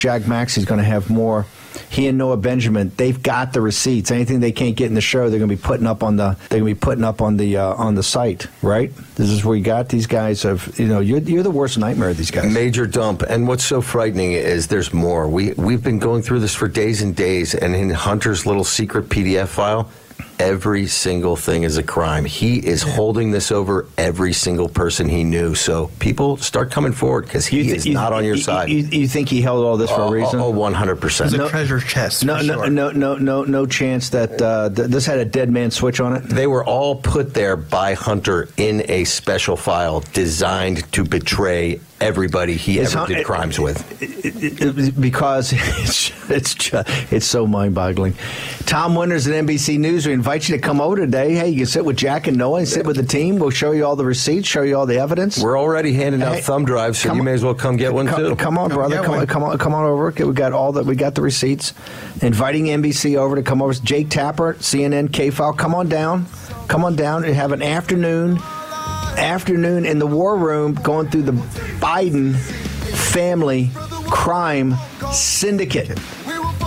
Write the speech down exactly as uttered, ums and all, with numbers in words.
Jack Maxey's going to have more. He and Noah Benjamin, they've got the receipts. Anything they can't get in the show, they're going to be putting up on the they're going to be putting up on the uh, on the site, right? This is where you got these guys. Of you know, you're you're the worst nightmare of these guys. Major dump. And what's so frightening is there's more. We we've been going through this for days and days, and in Hunter's little secret P D F file, every single thing is a crime. He is holding this over every single person he knew. So people start coming forward because he th- is not on your you, side. You, you think he held all this for oh, a reason? Oh, one hundred percent. It's a No- treasure chest. No, for no, sure. no, no, no, no chance that uh, th- this had a dead man switch on it. They were all put there by Hunter in a special file designed to betray everybody he It's ever hun- did it- crimes with. It- it- it- because it's it's just, it's so mind-boggling. Tom Winters at N B C News. We invite you to come over today. Hey, you can sit with Jack and Noah and sit with the team. We'll show you all the receipts, show you all the evidence. We're already handing out Hey, thumb drives, so come you on- may as well come get one come, too. Come on, brother. get Come on, one. come on, come on over. Okay, we got all that. We got the receipts. Inviting N B C over to come over. Jake Tapper, C N N K-File. Come on down. Come on down and have an afternoon. Afternoon in the war room, going through the Biden family crime syndicate.